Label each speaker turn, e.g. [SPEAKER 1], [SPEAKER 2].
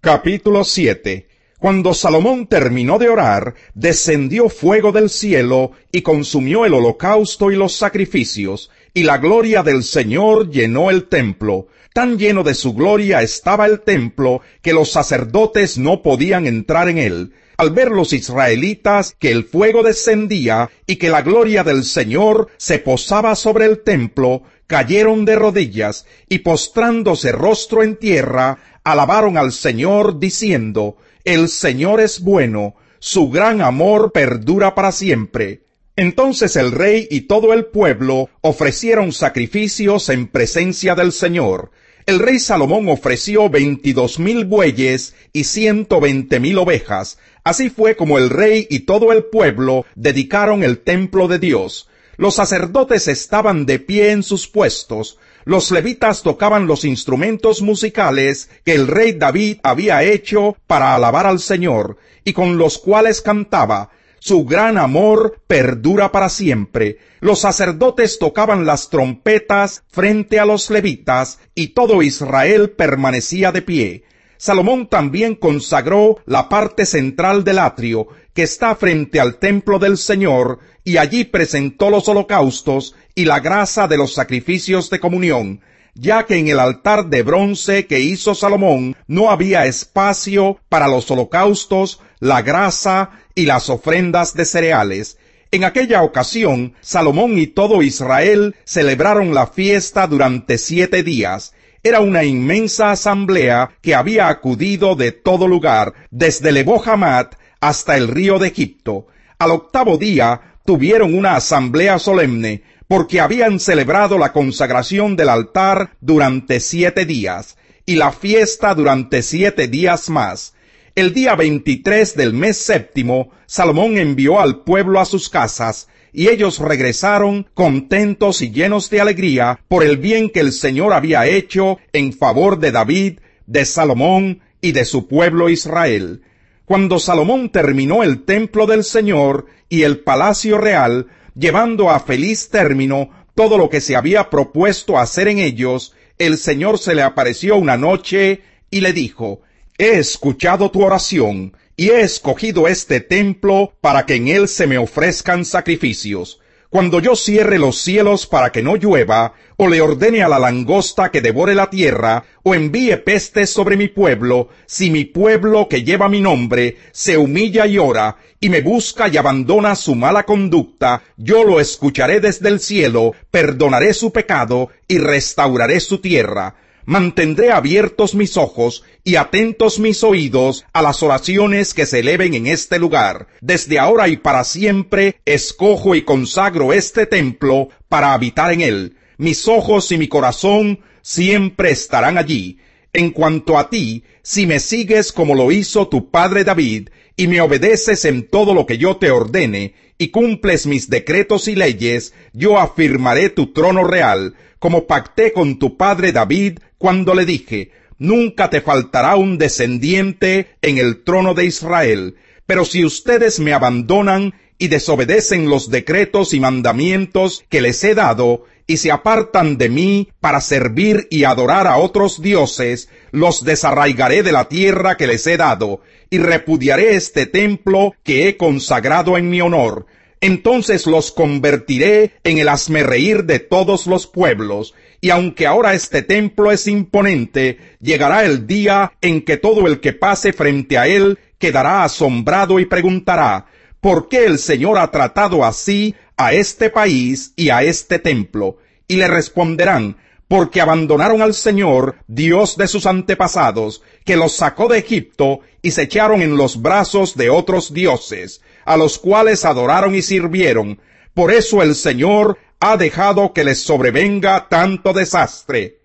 [SPEAKER 1] Capítulo 7. Cuando Salomón terminó de orar, descendió fuego del cielo y consumió el holocausto y los sacrificios, y la gloria del Señor llenó el templo. Tan lleno de su gloria estaba el templo que los sacerdotes no podían entrar en él. Al ver los israelitas que el fuego descendía y que la gloria del Señor se posaba sobre el templo, cayeron de rodillas y postrándose rostro en tierra, alabaron al Señor diciendo: El Señor es bueno, su gran amor perdura para siempre. Entonces el rey y todo el pueblo ofrecieron sacrificios en presencia del Señor. El rey Salomón ofreció 22,000 bueyes y 120,000 ovejas. Así fue como el rey y todo el pueblo dedicaron el templo de Dios. Los sacerdotes estaban de pie en sus puestos. Los levitas tocaban los instrumentos musicales que el rey David había hecho para alabar al Señor, y con los cuales cantaba: Su gran amor perdura para siempre. Los sacerdotes tocaban las trompetas frente a los levitas, y todo Israel permanecía de pie. Salomón también consagró la parte central del atrio, que está frente al templo del Señor, y allí presentó los holocaustos y la grasa de los sacrificios de comunión, ya que en el altar de bronce que hizo Salomón no había espacio para los holocaustos, la grasa y las ofrendas de cereales. En aquella ocasión, Salomón y todo Israel celebraron la fiesta durante 7 días. Era una inmensa asamblea que había acudido de todo lugar, desde Lebo Hamat hasta el río de Egipto. Al 8º día tuvieron una asamblea solemne, porque habían celebrado la consagración del altar durante 7 días, y la fiesta durante 7 días más. El día 23 del mes séptimo, Salomón envió al pueblo a sus casas, y ellos regresaron contentos y llenos de alegría por el bien que el Señor había hecho en favor de David, de Salomón y de su pueblo Israel. Cuando Salomón terminó el templo del Señor y el palacio real, llevando a feliz término todo lo que se había propuesto hacer en ellos, el Señor se le apareció una noche y le dijo: He escuchado tu oración, y he escogido este templo para que en él se me ofrezcan sacrificios. Cuando yo cierre los cielos para que no llueva, o le ordene a la langosta que devore la tierra, o envíe pestes sobre mi pueblo, si mi pueblo que lleva mi nombre se humilla y ora, y me busca y abandona su mala conducta, yo lo escucharé desde el cielo, perdonaré su pecado, y restauraré su tierra. Mantendré abiertos mis ojos y atentos mis oídos a las oraciones que se eleven en este lugar. Desde ahora y para siempre escojo y consagro este templo para habitar en él. Mis ojos y mi corazón siempre estarán allí. En cuanto a ti, si me sigues como lo hizo tu padre David, y me obedeces en todo lo que yo te ordene, y cumples mis decretos y leyes, yo afirmaré tu trono real, como pacté con tu padre David cuando le dije: Nunca te faltará un descendiente en el trono de Israel. Pero si ustedes me abandonan y desobedecen los decretos y mandamientos que les he dado, y se apartan de mí para servir y adorar a otros dioses, los desarraigaré de la tierra que les he dado, y repudiaré este templo que he consagrado en mi honor. Entonces los convertiré en el hazmerreír de todos los pueblos, y aunque ahora este templo es imponente, llegará el día en que todo el que pase frente a él quedará asombrado y preguntará: ¿por qué el Señor ha tratado así a este país y a este templo? Y le responderán: porque abandonaron al Señor, Dios de sus antepasados, que los sacó de Egipto, y se echaron en los brazos de otros dioses, a los cuales adoraron y sirvieron. Por eso el Señor ha dejado que les sobrevenga tanto desastre.